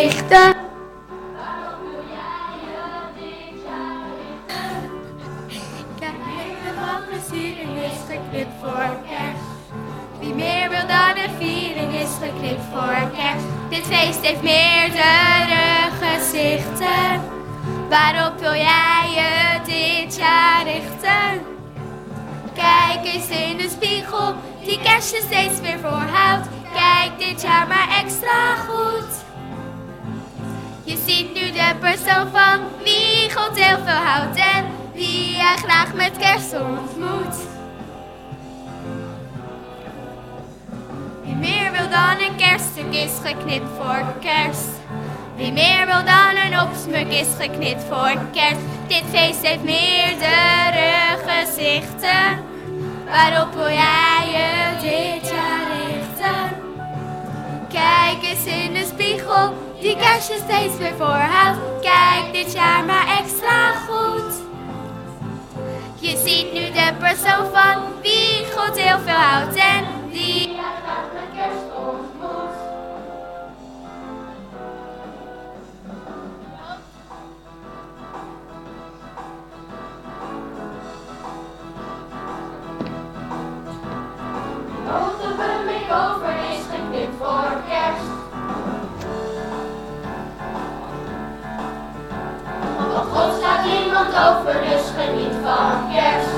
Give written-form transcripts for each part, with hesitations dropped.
richten? Waarom wil jij je dit jaar richten? Kijk, helemaal versiering is geknipt voor kerst. Wie meer wil dan een viering is geknipt voor kerst. Dit feest heeft meerdere gezichten. Waarop wil jij je dit jaar richten? Kijk eens in de spiegel, die kerst je steeds weer voorhoudt. Kijk dit jaar maar extra goed. Je ziet nu de persoon van wie God heel veel houdt en wie jij graag met kerst ontmoet. Wie meer wil dan een kerststuk is geknipt voor kerst. Wie meer wil dan een opsmuk is geknipt voor kerst. Dit feest heeft meerdere gezichten. Waarop wil jij je dit jaar richten? Kijk eens in de spiegel, die kerst je steeds weer voorhoudt. Kijk dit jaar maar extra goed. Je ziet nu de persoon van wie God heel veel houdt en die jij graag met kerst ontmoet. Hoogte make-over is geknipt voor kerst. Want op God slaat niemand over, dus geniet van kerst.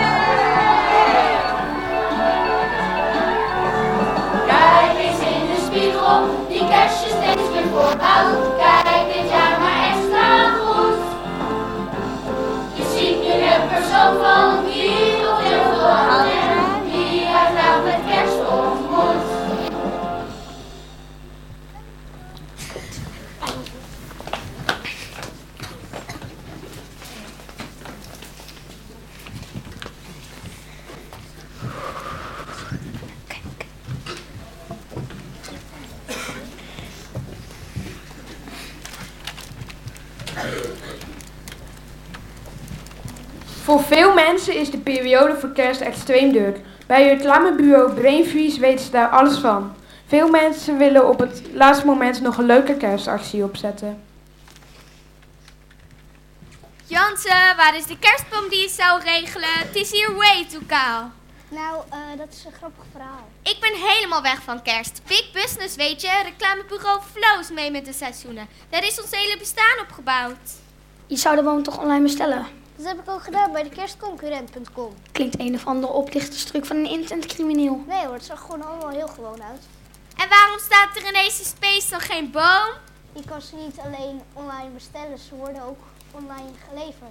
Kijk eens in de spiegel, die kerst je steeds weer voorhoudt. Kijk dit jaar maar extra goed. Je ziet nu de persoon van wie God heel veel houdt en wie hij graag met kerst ontmoet. Voor veel mensen is de periode voor kerst extreem druk. Bij het reclamebureau Brainfreeze weten ze daar alles van. Veel mensen willen op het laatste moment nog een leuke kerstactie opzetten. Jansen, waar is de kerstboom die je zou regelen? Het is hier way too kaal. Nou, dat is een grappig verhaal. Ik ben helemaal weg van kerst. Big business, weet je. Reclamebureau flows mee met de seizoenen. Daar is ons hele bestaan op gebouwd. Je zou de boom toch online bestellen? Dat heb ik ook gedaan bij de kerstconcurrent.com. Klinkt een of andere oplichterstuk van een internetcrimineel. Nee hoor, het zag gewoon allemaal heel gewoon uit. En waarom staat er in deze space dan geen boom? Je kan ze niet alleen online bestellen, ze worden ook online geleverd.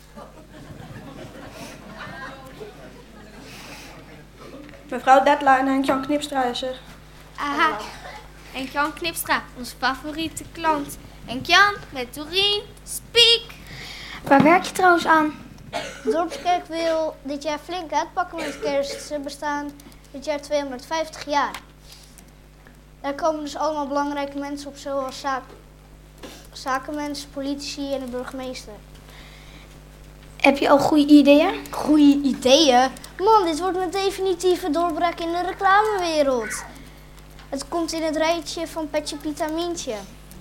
Mevrouw Deadline, Henk-Jan Knipstra is er. Aha, Henk-Jan Knipstra, onze favoriete klant. Henk-Jan met Doreen, speak! Waar werk je trouwens aan? De Dorpskerk wil dit jaar flink uitpakken met kerst. Ze bestaan dit jaar 250 jaar. Daar komen dus allemaal belangrijke mensen op, zoals zakenmensen, politici en de burgemeester. Heb je al goede ideeën? Goeie ideeën? Man, dit wordt een definitieve doorbraak in de reclamewereld. Het komt in het rijtje van Petje Piet aan Mientje.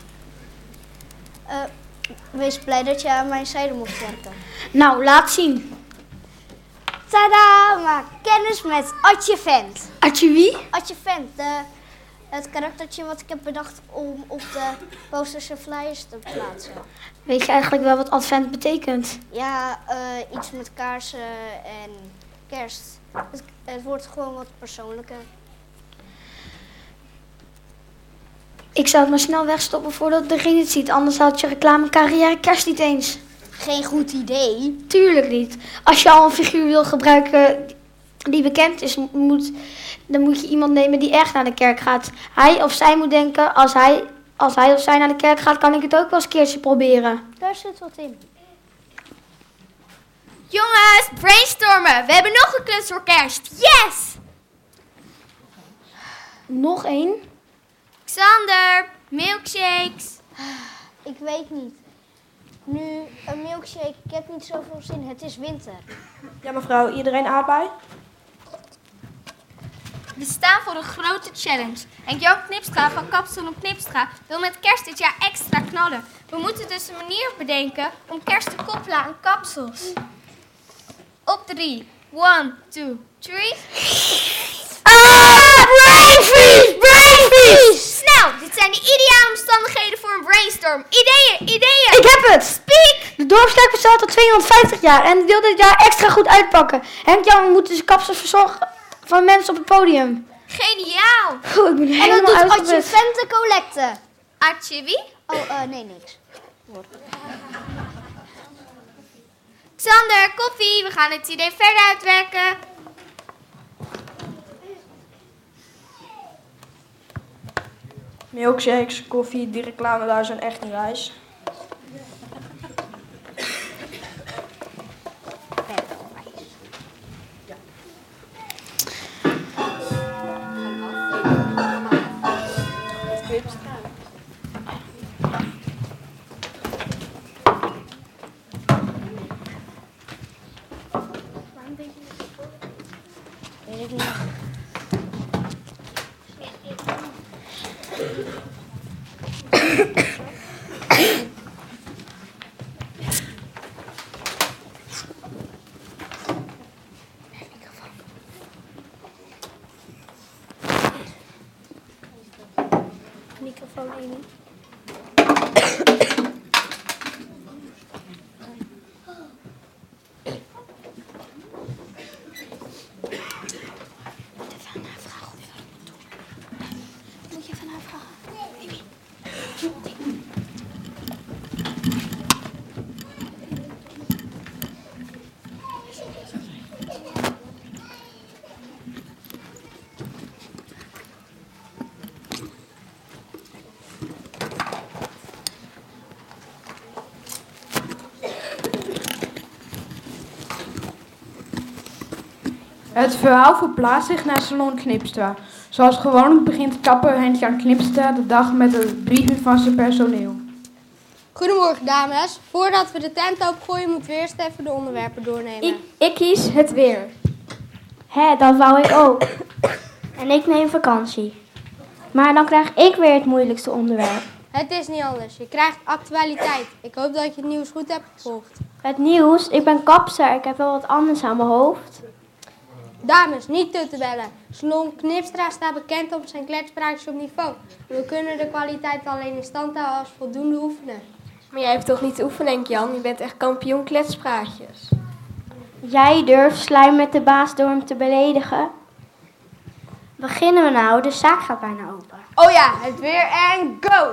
Wees blij dat je aan mijn zijde mocht werken. Nou, laat zien. Tada! Maak kennis met Atje Vent. Atje wie? Atje Vent, het karaktertje wat ik heb bedacht om op de posters en flyers te plaatsen. Weet je eigenlijk wel wat advent betekent? Ja, iets met kaarsen en kerst. Het wordt gewoon wat persoonlijker. Ik zou het maar snel wegstoppen voordat degene het ziet, anders had je reclamecarrière kerst niet eens. Geen goed idee. Tuurlijk niet. Als je al een figuur wil gebruiken die bekend is, dan moet je iemand nemen die echt naar de kerk gaat. Hij of zij moet denken, als hij of zij naar de kerk gaat, kan ik het ook wel eens een keertje proberen. Daar zit wat in. Jongens, brainstormen. We hebben nog een klus voor kerst. Yes! Nog één? Xander, milkshakes. Ik weet niet. Nu, een milkshake, ik heb niet zoveel zin. Het is winter. Ja mevrouw, iedereen aardbei? We staan voor een grote challenge. Henk-Jan Knipstra van Kapsalon Knipstra wil met kerst dit jaar extra knallen. We moeten dus een manier bedenken om kerst te koppelen aan kapsels. Op 3. 1, 2, 3. Brainfreeze! Snel, dit zijn de ideale omstandigheden voor een brainstorm. Ideeën! Ik heb het! Speak! De dorpskerk bestaat al 250 jaar en wil dit jaar extra goed uitpakken. Henk-Jan moet dus kapsels verzorgen van mensen op het podium. Geniaal! Ik ben En helemaal dat doet uitgeput. Adjuvente Collecte. Atje wie? Oh, nee, niks. Xander, koffie, we gaan het idee verder uitwerken. Milkshakes, koffie, die reclame daar zijn echt een reis. Weet ik niet. Microfoon 1. Moet je even naar vragen? Het verhaal verplaatst zich naar Salon Knipstra. Zoals gewoonlijk begint kapper Henk-Jan Knipstra de dag met een briefing van zijn personeel. Goedemorgen dames. Voordat we de tent opengooien moeten we eerst even de onderwerpen doornemen. Ik kies het weer. Hé, dat wou ik ook. En ik neem vakantie. Maar dan krijg ik weer het moeilijkste onderwerp. Het is niet anders. Je krijgt actualiteit. Ik hoop dat je het nieuws goed hebt gevolgd. Het nieuws, ik ben kapster, ik heb wel wat anders aan mijn hoofd. Dames, niet te bellen. Salon Knipstra staat bekend om zijn kletspraatjes op niveau. We kunnen de kwaliteit alleen in stand houden als we voldoende oefenen. Maar jij hebt toch niet te oefenen, Henk-Jan? Je bent echt kampioen kletspraatjes. Jij durft slijm met de baas door hem te beledigen? Beginnen we nou, de zaak gaat bijna open. Oh ja, het weer en go!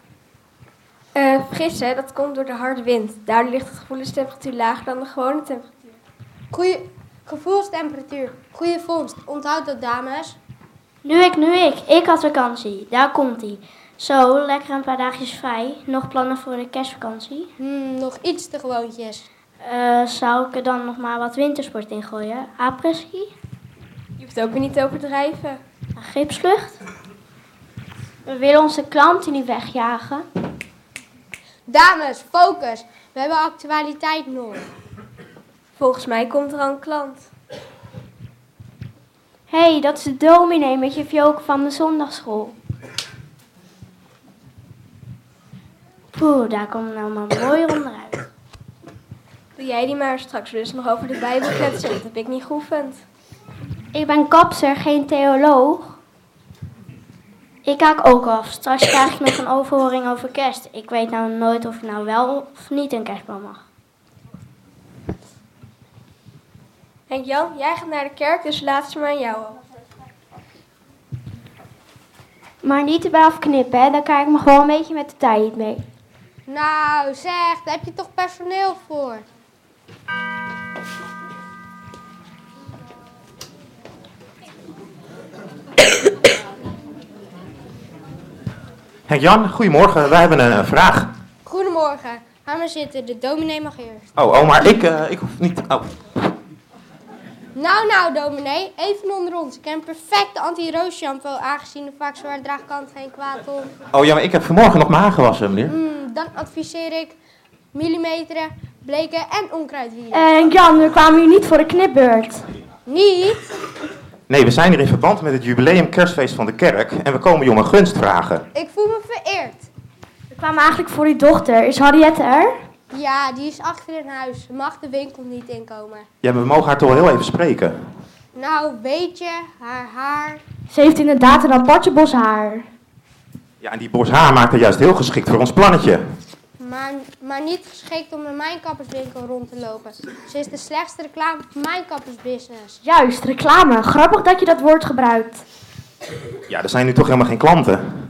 Fris hè, dat komt door de harde wind. Daardoor ligt het gevoelstemperatuur lager dan de gewone temperatuur. Goeie gevoelstemperatuur. Goeie vondst. Onthoud dat, dames. Nu ik. Ik had vakantie. Daar komt ie. Zo, lekker een paar dagjes vrij. Nog plannen voor de kerstvakantie? Nog iets te gewoontjes. Zou ik er dan nog maar wat wintersport in gooien? Après-ski? Je hoeft ook weer niet te overdrijven. Gipsvlucht? We willen onze klanten niet wegjagen. Dames, focus. We hebben actualiteit nodig. Volgens mij komt er al een klant. Hé, dat is de dominee met je vioken van de zondagschool. Poeh, daar komt nou maar mooi onderuit. Doe jij die maar, straks dus nog over de Bijbel kletsen. Dat heb ik niet geoefend. Ik ben kapster, geen theoloog. Ik haak ook af. Straks krijg ik nog een overhoring over kerst. Ik weet nou nooit of ik nou wel of niet een kerstboom mag. Henk-Jan, jij gaat naar de kerk, dus laat ze maar aan jou over. Maar niet te braaf knippen, hè. Daar krijg ik me gewoon een beetje met de tijd mee. Nou zeg, daar heb je toch personeel voor? Henk-Jan, goedemorgen. Wij hebben een vraag. Goedemorgen. Ga maar zitten, de dominee mag eerst. Oh, maar ik hoef niet... Oh. Nou, dominee, even onder ons. Ik heb een perfecte anti-roos shampoo, aangezien de vaak zwaar draag kan het geen kwaad om. Oh ja, maar ik heb vanmorgen nog mijn haar gewassen, meneer. Dan adviseer ik millimeteren, bleken en onkruidwielen. Jan, we kwamen hier niet voor de knipbeurt. Niet? Nee, we zijn hier in verband met het jubileum kerstfeest van de kerk en we komen je om een gunst vragen. Ik voel me vereerd. We kwamen eigenlijk voor die dochter. Is Harriette er? Ja, die is achter in huis. Ze mag de winkel niet inkomen. Ja, maar we mogen haar toch wel heel even spreken. Nou, weet je, haar haar... Ze heeft inderdaad een apartje bos haar. Ja, en die bos haar maakt haar juist heel geschikt voor ons plannetje. Maar niet geschikt om in mijn kapperswinkel rond te lopen. Ze is de slechtste reclame voor mijn kappersbusiness. Juist, reclame. Grappig dat je dat woord gebruikt. Ja, er zijn nu toch helemaal geen klanten.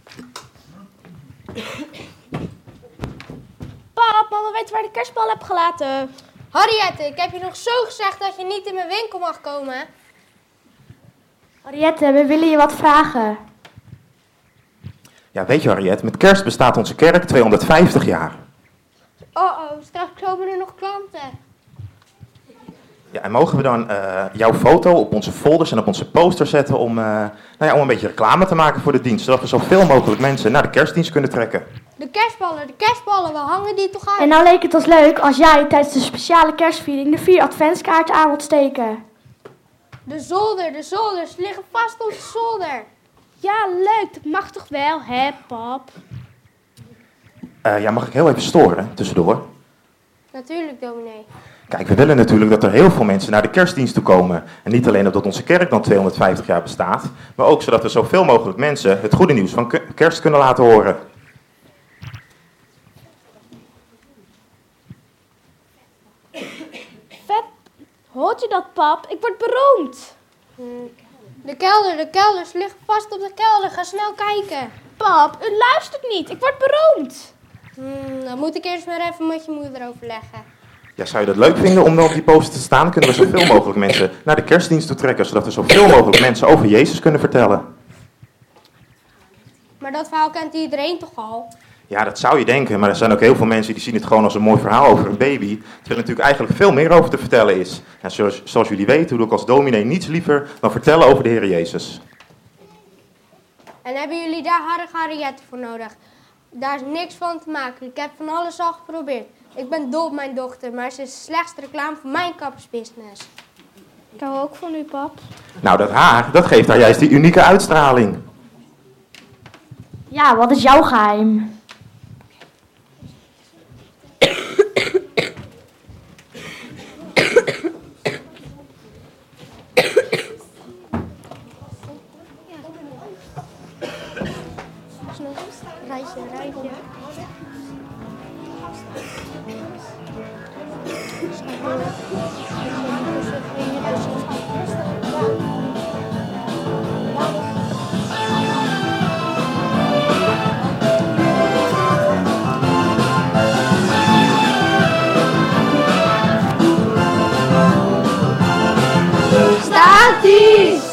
Pap, mama weet waar de kerstbal heb gelaten. Harriette, ik heb je nog zo gezegd dat je niet in mijn winkel mag komen. Harriette, we willen je wat vragen. Ja, weet je Harriette, met kerst bestaat onze kerk 250 jaar. Oh, straks komen er nog klanten. Ja, en mogen we dan jouw foto op onze folders en op onze poster zetten om een beetje reclame te maken voor de dienst, zodat we zoveel mogelijk mensen naar de kerstdienst kunnen trekken? De kerstballen, we hangen die toch uit? En nou leek het ons leuk als jij tijdens de speciale kerstviering de 4 adventskaarten aan wilt steken. De zolders liggen vast op de zolder. Ja, leuk. Dat mag toch wel, hè, pap? Ja, mag ik heel even storen tussendoor? Natuurlijk, dominee. Kijk, we willen natuurlijk dat er heel veel mensen naar de kerstdienst toe komen. En niet alleen omdat onze kerk dan 250 jaar bestaat, maar ook zodat we zoveel mogelijk mensen het goede nieuws van kerst kunnen laten horen. Vet. Hoort je dat, pap? Ik word beroemd. De kelders liggen vast op de kelder. Ga snel kijken. Pap, u luistert niet. Ik word beroemd. Dan moet ik eerst maar even met je moeder overleggen. Ja, zou je dat leuk vinden om dan op die poster te staan? Dan kunnen we zoveel mogelijk mensen naar de kerstdienst toe trekken, zodat we zoveel mogelijk mensen over Jezus kunnen vertellen. Maar dat verhaal kent iedereen toch al? Ja, dat zou je denken, maar er zijn ook heel veel mensen die zien het gewoon als een mooi verhaal over een baby. Terwijl er natuurlijk eigenlijk veel meer over te vertellen is. En zoals jullie weten doe ik als dominee niets liever dan vertellen over de Heer Jezus. En hebben jullie daar Harriette voor nodig? Daar is niks van te maken. Ik heb van alles al geprobeerd. Ik ben dol op mijn dochter, maar ze is de slechtste reclame voor mijn kappersbusiness. Ik hou ook van u, pap. Nou, dat haar, dat geeft haar juist die unieke uitstraling. Ja, wat is jouw geheim? Rijtje. Staat-ie!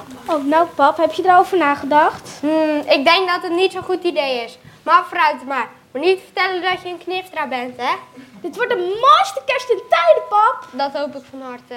Oh, nou pap, heb je erover nagedacht? Ik denk dat het niet zo'n goed idee is. Maar vooruit maar. Maar niet vertellen dat je een knipstra bent, hè? Dit wordt de mooiste kerst in tijden, pap. Dat hoop ik van harte.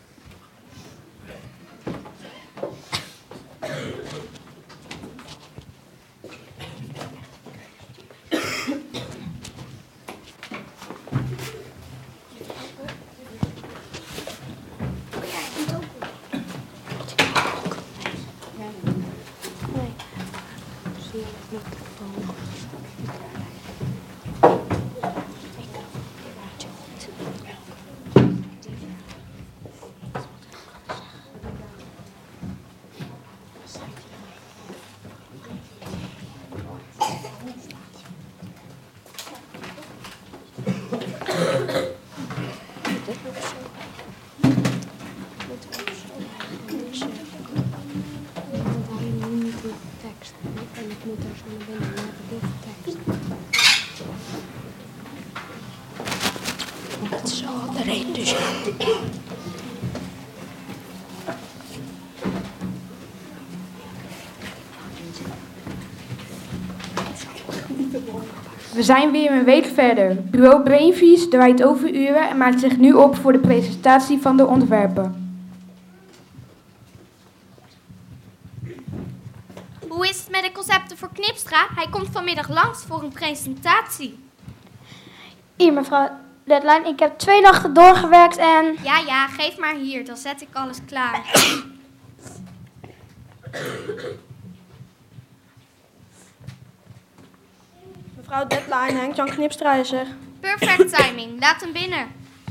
We zijn weer een week verder. Bureau Brainvies draait overuren en maakt zich nu op voor de presentatie van de ontwerpen. Hoe is het met de concepten voor Knipstra? Hij komt vanmiddag langs voor een presentatie. Hier mevrouw Deadline, ik heb 2 nachten doorgewerkt en... Ja, geef maar hier, dan zet ik alles klaar. Mevrouw Deadline, Henk-Jan Knipstra is er. Perfect timing, laat hem binnen.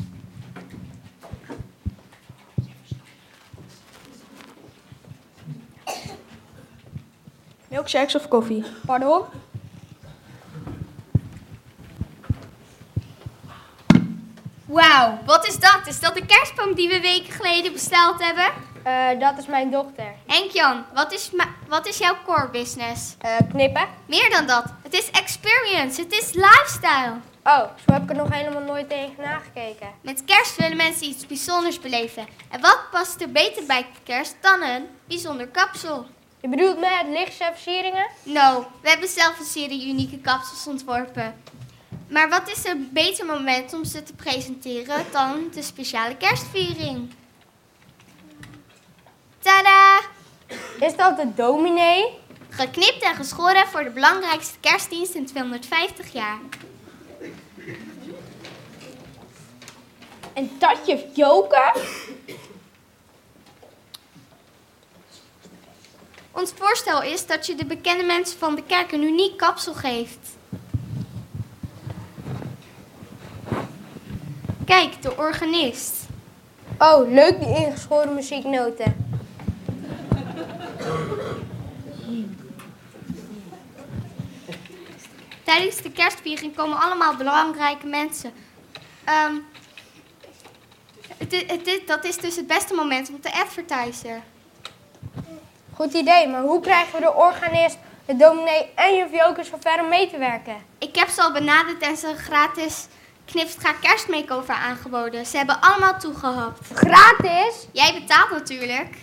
Milkshakes of koffie? Pardon? Wauw, wat is dat? Is dat de kerstboom die we weken geleden besteld hebben? Dat is mijn dochter. Henk-Jan, wat is jouw core business? Knippen? Meer dan dat. Het is experience, het is lifestyle. Oh, zo heb ik er nog helemaal nooit tegen nagekeken. Met kerst willen mensen iets bijzonders beleven. En wat past er beter bij kerst dan een bijzonder kapsel? Je bedoelt met lichtjes en versieringen? No, we hebben zelf een serie unieke kapsels ontworpen. Maar wat is een beter moment om ze te presenteren dan de speciale kerstviering? Tada! Is dat de dominee? Geknipt en geschoren voor de belangrijkste kerstdienst in 250 jaar. En dat je joker? Ons voorstel is dat je de bekende mensen van de kerk een uniek kapsel geeft. Kijk, de organist. Oh, leuk die ingeschoren muzieknoten. Tijdens de kerstviering komen allemaal belangrijke mensen. Dat is dus het beste moment om te advertisen. Goed idee, maar hoe krijgen we de organist, de dominee en juf Jokers zover om mee te werken? Ik heb ze al benaderd en ze een gratis Knipstra kerstmakeover aangeboden. Ze hebben allemaal toegehapt. Gratis? Jij betaalt natuurlijk.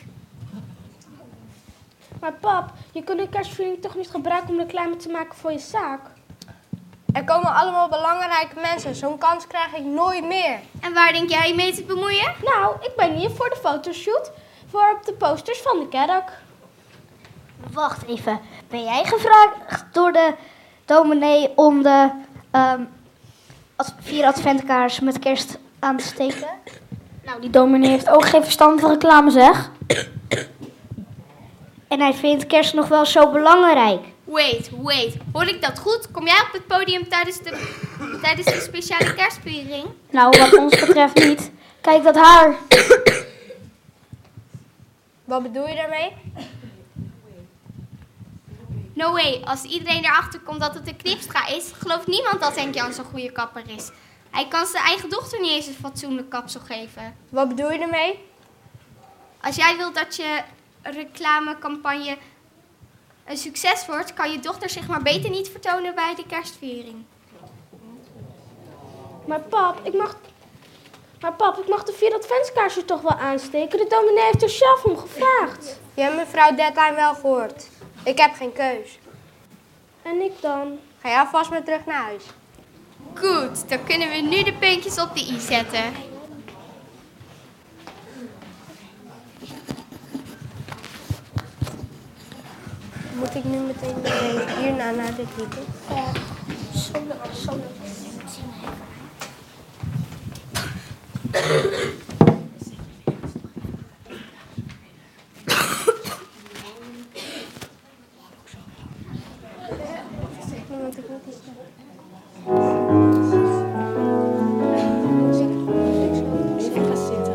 Maar pap, je kunt een kerstviering toch niet gebruiken om reclame te maken voor je zaak? Er komen allemaal belangrijke mensen. Zo'n kans krijg ik nooit meer. En waar denk jij mee te bemoeien? Nou, ik ben hier voor de fotoshoot voor op de posters van de kerk. Wacht even, ben jij gevraagd door de dominee om de 4 adventkaars met kerst aan te steken? Nou, die dominee heeft ook geen verstand van reclame, zeg. En hij vindt kerst nog wel zo belangrijk. Wait. Hoor ik dat goed? Kom jij op het podium tijdens de speciale kerstviering? Nou, wat ons betreft niet. Kijk dat haar. Wat bedoel je daarmee? No way. Als iedereen erachter komt dat het een Knipstra is, gelooft niemand dat Henk-Jan zo'n goede kapper is. Hij kan zijn eigen dochter niet eens een fatsoenlijk kapsel geven. Wat bedoel je daarmee? Als jij wilt dat je reclamecampagne een succes wordt, kan je dochter zich maar beter niet vertonen bij de kerstviering. Maar pap, ik mag de 4 adventskaarsjes toch wel aansteken? De dominee heeft er zelf om gevraagd. Je hebt mevrouw Deadline wel gehoord. Ik heb geen keus. En ik dan? Ga jij alvast maar terug naar huis. Goed, dan kunnen we nu de puntjes op de i zetten. Moet ik nu meteen hierna naar dit liedje? Want ik moet iets even gaan zitten.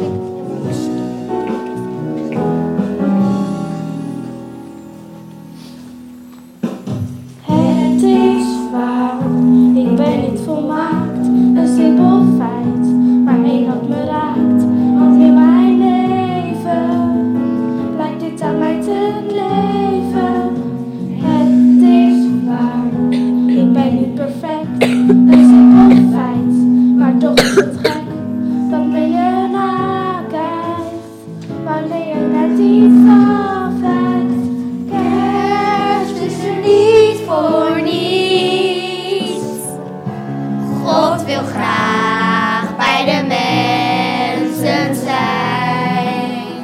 Het is waar, ik ben niet volmaakt, een simpel feit, maar één dat me raakt. Want in mijn leven lijkt dit aan mij te leven. Het is waar, ik ben niet perfect, een simpel feit, maar toch is het gek dat ben je nakijkt, wanneer je net iets afwijkt. Kerst is er niet voor niets. God wil graag bij de mensen zijn.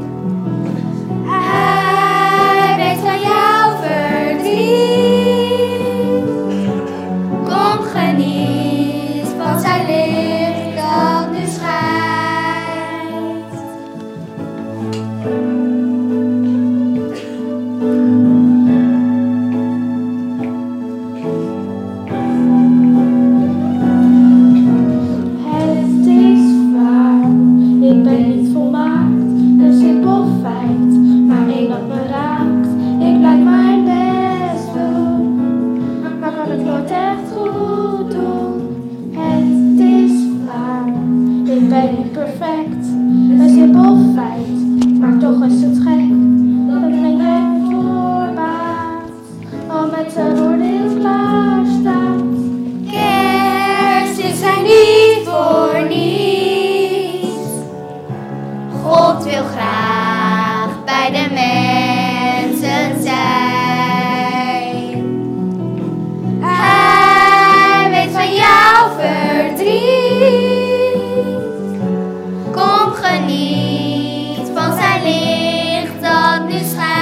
Hij weet van jouw verdriet. Kom, geniet van zijn licht dat nu schijnt. Het is waar, ik ben niet volmaakt, een simpel feit, maar één dat me raakt. Ik blijf mijn best doen, maar kan het nooit echt goed doen. Het is waar, ik ben niet perfect, een simpel feit, maar toch is het gek dat men je voorbaat, al met zijn oordeel klaar staat. Kerst is er niet voor niets. God wil graag bij de mensen zijn. Hij weet van jouw verdriet. Kom, geniet van zijn licht dat nu schijnt.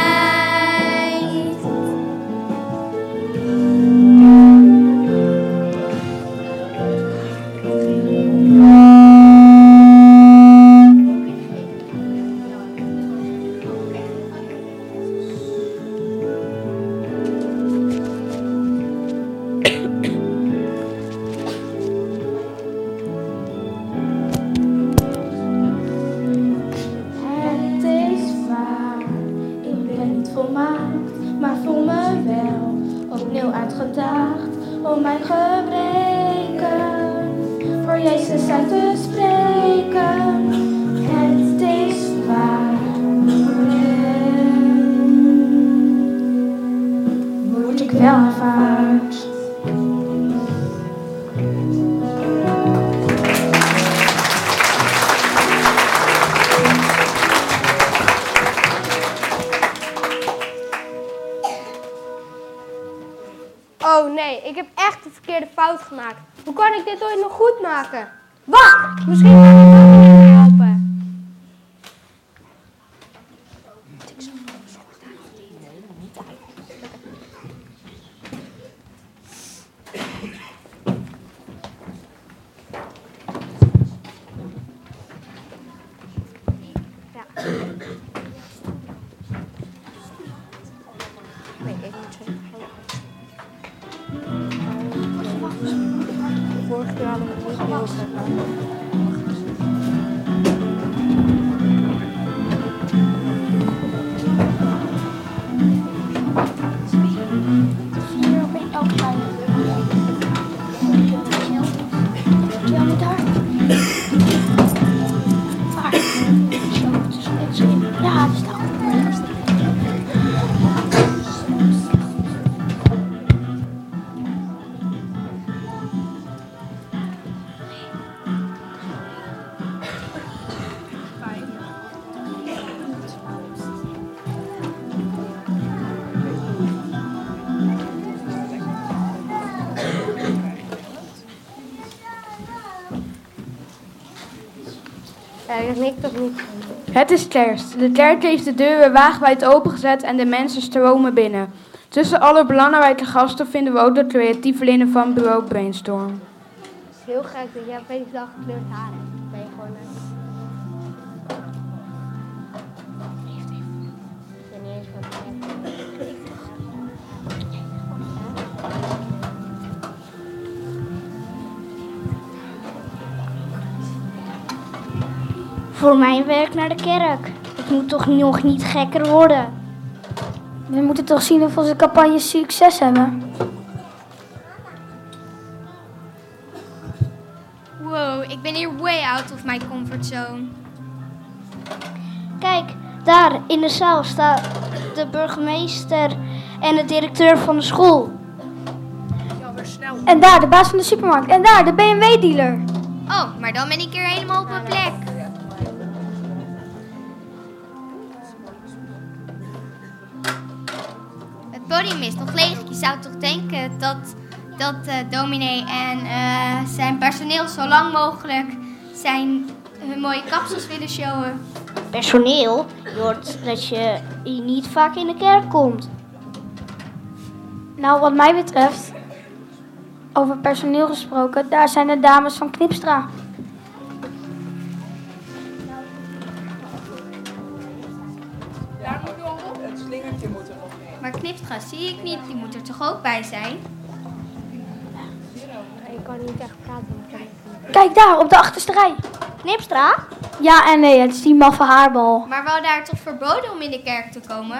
Het is waar, ik ben niet volmaakt, maar voel me wel opnieuw uitgedaagd om mijn gebreken voor Jezus uit te spreken. Het is waar, word ik wel aanvaard. Oh nee, ik heb echt de verkeerde fout gemaakt. Hoe kan ik dit ooit nog goed maken? Wacht, misschien kan ik wel even helpen. Ja. Nee, ik moet zeggen. Vorige keer hadden we het niet heel Hier op in elk tuin. Ja, met daar. Waar? Zo, het is net zo in. Ja, het is daar. erg niks of niet. Het is kerst. De kerk heeft de deuren wagenwijd opengezet en de mensen stromen binnen. Tussen alle belangrijke gasten vinden we ook de creatievelingen van bureau Brainstorm. Het is heel gek dat jij op een dag gekleurd haar hebt. Ben je gewoon Ik weet niet eens wat het is. Voor mijn werk naar de kerk. Het moet toch nog niet gekker worden. We moeten toch zien of onze campagnes succes hebben. Wow, ik ben hier way out of my comfort zone. Kijk, daar in de zaal staat de burgemeester en de directeur van de school. En daar de baas van de supermarkt. En daar de BMW-dealer. Oh, maar dan ben ik hier helemaal op mijn plek. Het podium is nog leeg. Je zou toch denken dat dominee en zijn personeel zo lang mogelijk hun mooie kapsels willen showen. Personeel? Je hoort dat je hier niet vaak in de kerk komt. Nou, wat mij betreft, over personeel gesproken, daar zijn de dames van Knipstra. Het slingertje moet er nog in. Maar Knipstra zie ik niet, die moet er toch ook bij zijn? Ik kan niet echt praten. Kijk daar, op de achterste rij. Knipstra? Ja en nee, het is die maffe haarbal. Maar wel daar toch verboden om in de kerk te komen?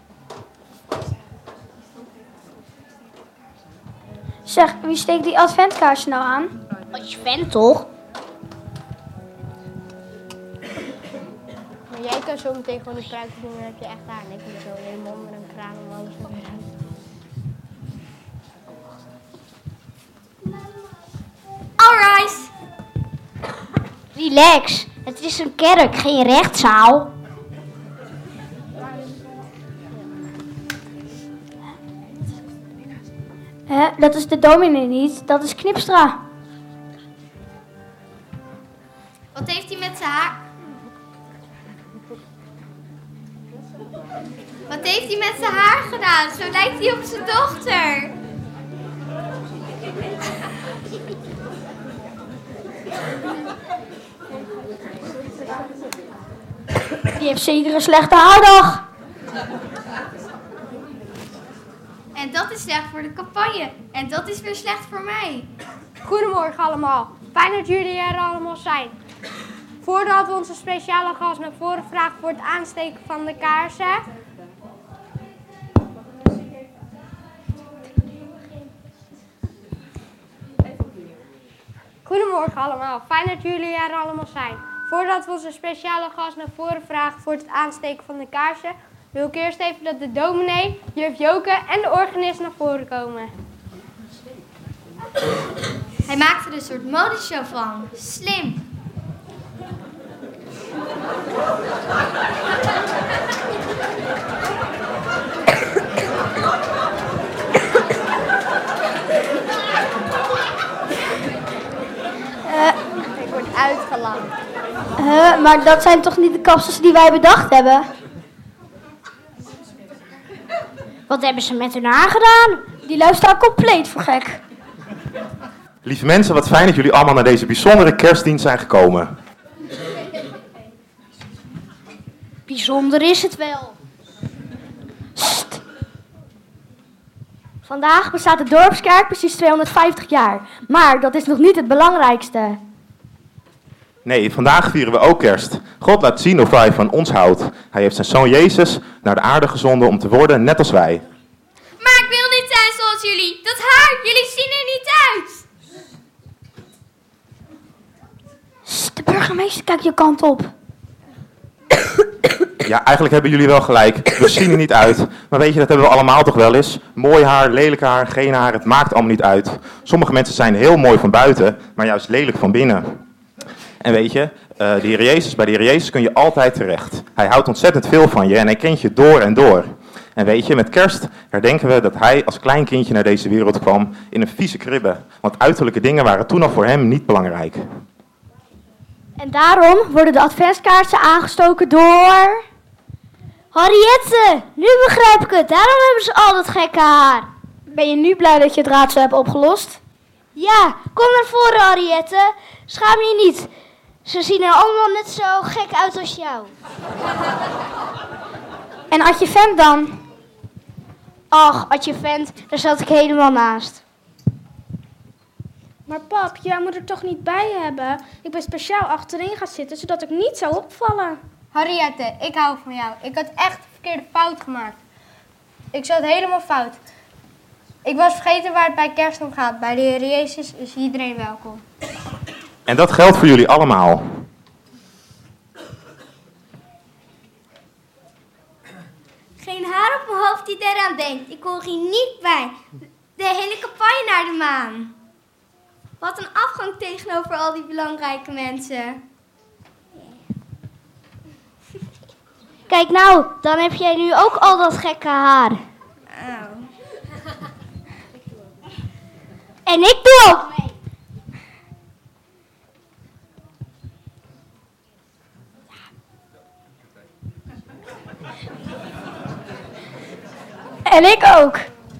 Zeg, wie steekt die adventkaarsje nou aan? Advent toch? Maar jij kan zo meteen gewoon die pruik doen, dan heb je echt haar. En ik moet zo helemaal onder een kraan omhoog zo weer uit. Alright! Relax, het is een kerk, geen rechtszaal. Hè, dat is de dominee niet, dat is Knipstra. Wat heeft hij met zijn haar? Wat heeft hij met zijn haar gedaan? Zo lijkt hij op zijn dochter. Die heeft zeker een slechte haardag. En dat is slecht voor de campagne. En dat is weer slecht voor mij. Goedemorgen allemaal. Fijn dat jullie er allemaal zijn. Voordat we onze speciale gast naar voren vragen voor het aansteken van de kaarsen. Goedemorgen allemaal. Fijn dat jullie er allemaal zijn. Voordat we onze speciale gast naar voren vragen voor het aansteken van de kaarsen, wil ik eerst even dat de dominee, juf Joke en de organist naar voren komen. Hij maakte er een soort modeshow van. Slim. Ik word uitgelachen. Maar dat zijn toch niet de kapsels die wij bedacht hebben? Wat hebben ze met hun haar gedaan? Die luistert compleet voor gek. Lieve mensen, wat fijn dat jullie allemaal naar deze bijzondere kerstdienst zijn gekomen. Bijzonder is het wel. Sst. Vandaag bestaat de dorpskerk precies 250 jaar. Maar dat is nog niet het belangrijkste. Nee, vandaag vieren we ook kerst. God laat zien of hij van ons houdt. Hij heeft zijn zoon Jezus naar de aarde gezonden om te worden net als wij. Maar ik wil niet zijn zoals jullie. Dat haar, jullie zien er niet uit. Sst, de burgemeester kijkt je kant op. Ja, eigenlijk hebben jullie wel gelijk. We zien er niet uit. Maar weet je, dat hebben we allemaal toch wel eens. Mooi haar, lelijk haar, geen haar, het maakt allemaal niet uit. Sommige mensen zijn heel mooi van buiten, maar juist lelijk van binnen. En weet je, bij de Heer Jezus kun je altijd terecht. Hij houdt ontzettend veel van je en hij kent je door en door. En weet je, met kerst herdenken we dat hij als klein kindje naar deze wereld kwam in een vieze kribbe. Want uiterlijke dingen waren toen al voor hem niet belangrijk. En daarom worden de adventskaarsen aangestoken door... Henriette, nu begrijp ik het. Daarom hebben ze al dat gekke haar. Ben je nu blij dat je het raadsel hebt opgelost? Ja, kom naar voren, Henriette. Schaam je niet. Ze zien er allemaal net zo gek uit als jou. En Adjevent dan? Ach, Adjevent, daar zat ik helemaal naast. Maar pap, jij moet er toch niet bij hebben? Ik ben speciaal achterin gaan zitten, zodat ik niet zou opvallen. Henriette, ik hou van jou. Ik had echt een verkeerde fout gemaakt. Ik zat helemaal fout. Ik was vergeten waar het bij kerst om gaat. Bij de Heer Jezus is iedereen welkom. En dat geldt voor jullie allemaal. Geen haar op mijn hoofd die eraan denkt. Ik hoor hier niet bij. De hele campagne naar de maan. Wat een afgang tegenover al die belangrijke mensen. Kijk nou, dan heb jij nu ook al dat gekke haar. Oh. En ik doe ook mee. En ik ook.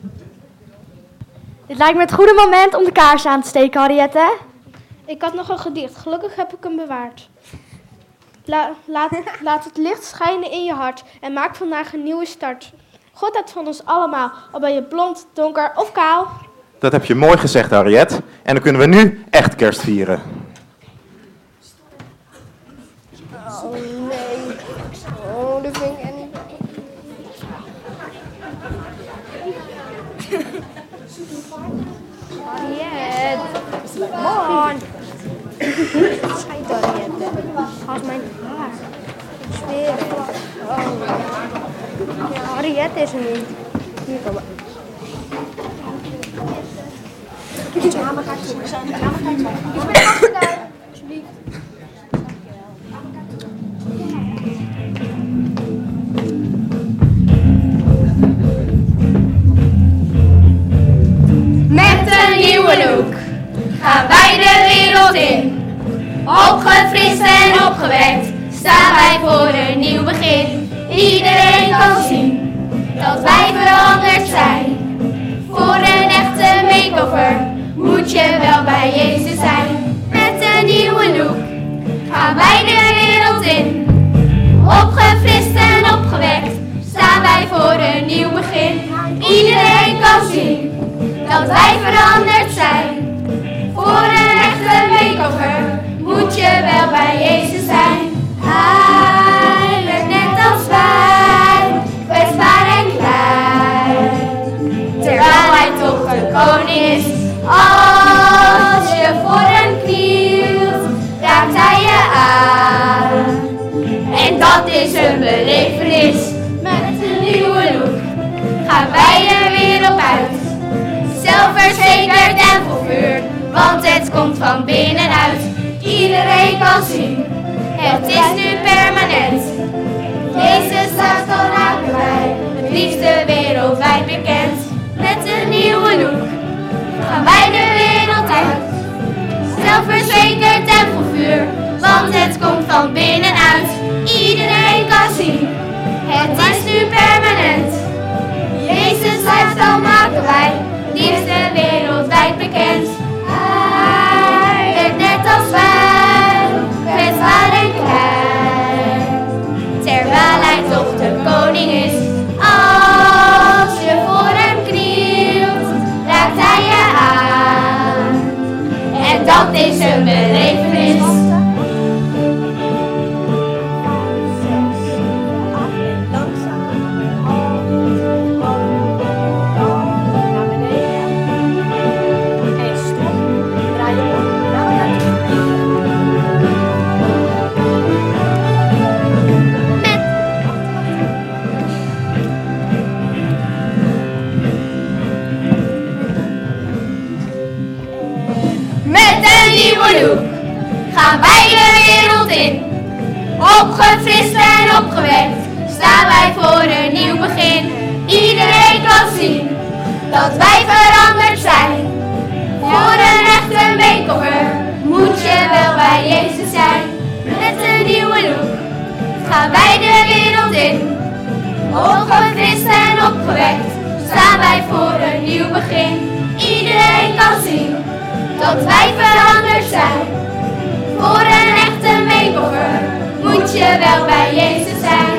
Dit lijkt me het goede moment om de kaars aan te steken, Henriette. Ik had nog een gedicht. Gelukkig heb ik hem bewaard. Laat het licht schijnen in je hart en maak vandaag een nieuwe start. God houdt van ons allemaal, al ben je blond, donker of kaal. Dat heb je mooi gezegd, Henriette. En dan kunnen we nu echt kerst vieren. Oh nee. Oh, dat vind ik echt niet. Henriette. Man. Schijt Henriette. Als mijn haar. Ik zweer het. Oh. Ja, Henriette is er niet. Hier, kom maar. Met een nieuwe look gaan wij de wereld in. Opgefrist en opgewekt staan wij voor een nieuw begin. Iedereen kan zien dat wij veranderd zijn. Voor een echte makeover moet je wel bij Jezus zijn. Met een nieuwe look gaan wij de wereld in. Opgefrist en opgewekt staan wij voor een nieuw begin. Iedereen kan zien dat wij veranderd zijn. Voor een echte makeover moet je wel bij Jezus zijn. Hij werd net als wij, kwetsbaar en klein. Terwijl hij toch de koning is. Als je voor hem knielt, raakt hij je aan. En dat is een belevenis. Met een nieuwe look gaan wij er weer op uit. Zelfverzekerd en vol vuur, want het komt van binnenuit. Iedereen kan zien, het is nu permanent. Jezus staat al nabij, het liefste wereldwijd bekend. Met een nieuwe look gaan wij de wereld uit. Zelfverzekerd en vol vuur, want het komt van binnenuit. Iedereen kan zien, het is nu permanent. Jezus lifestyle maken wij, liefste wereldwijd bekend. Hij werd net als wij, kwetsbaar en klein. Terwijl hij toch de koning is. Als je voor hem knielt, raakt hij je aan. En dat is een belevenis. Gaan wij de wereld in. Opgefrist en opgewekt staan wij voor een nieuw begin. Iedereen kan zien dat wij veranderd zijn. Voor een echte makeover moet je wel bij Jezus zijn. gaan wij de wereld in. Opgefrist en opgewekt staan wij voor een nieuw begin. Iedereen kan zien dat wij veranderd zijn. Voor een echte makeover moet je wel bij Jezus zijn.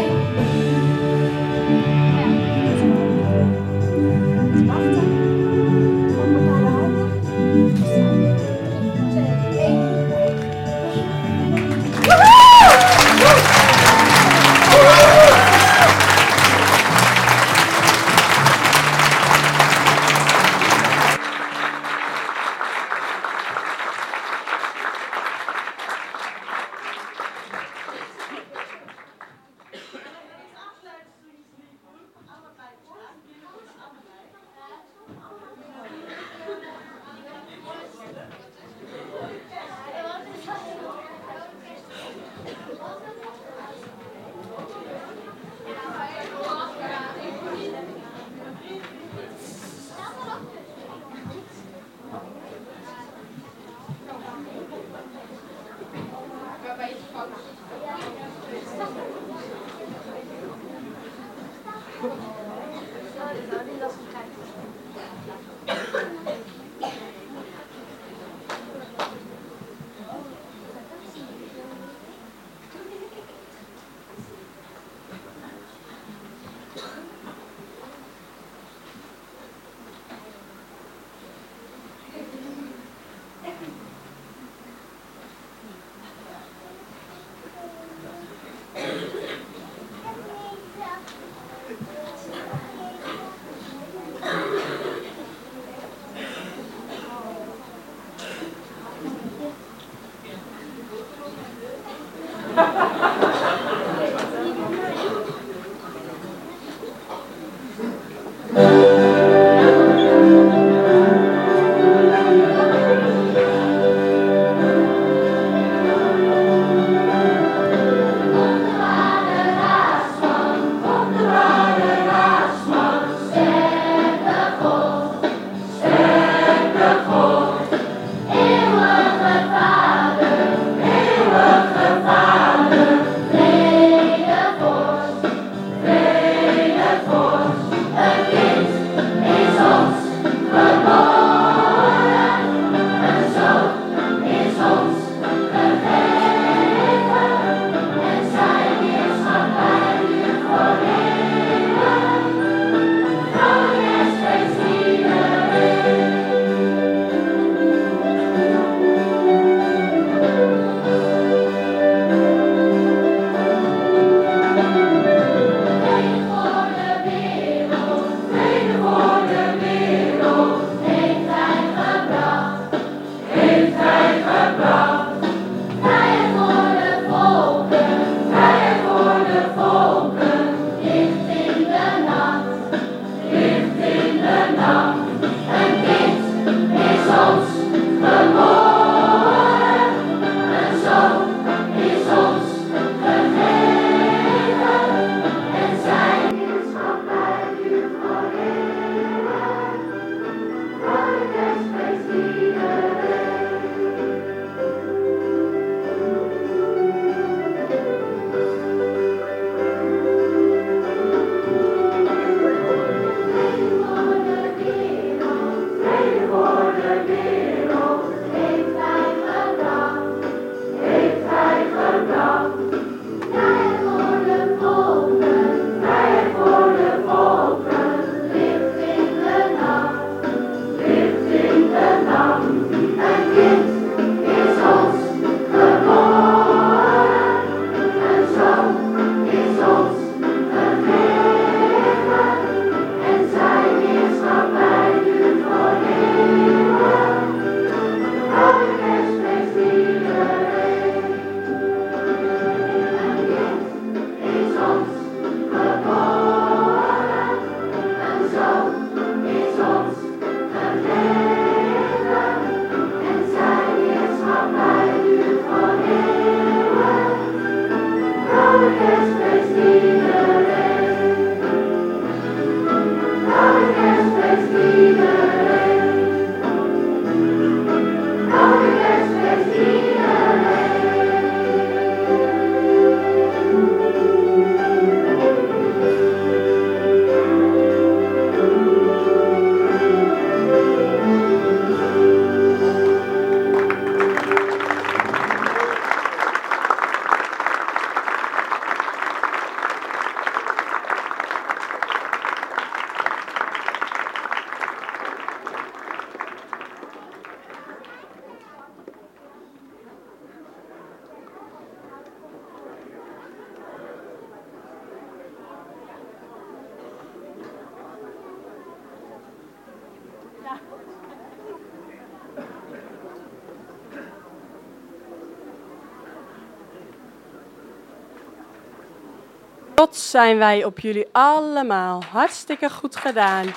Trots zijn wij op jullie allemaal. Hartstikke goed gedaan.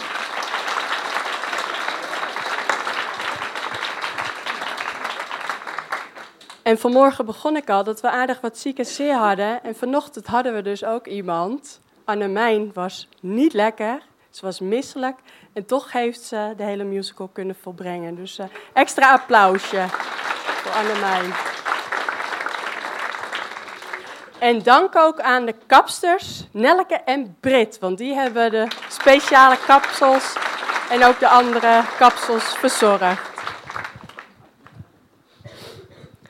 En vanmorgen begon ik al dat we aardig wat ziek en zeer hadden. En vanochtend hadden we dus ook iemand. Annemijn was niet lekker. Ze was misselijk. En toch heeft ze de hele musical kunnen volbrengen. Dus extra applausje voor Annemijn. En dank ook aan de kapsters Nelleke en Brit. Want die hebben de speciale kapsels en ook de andere kapsels verzorgd.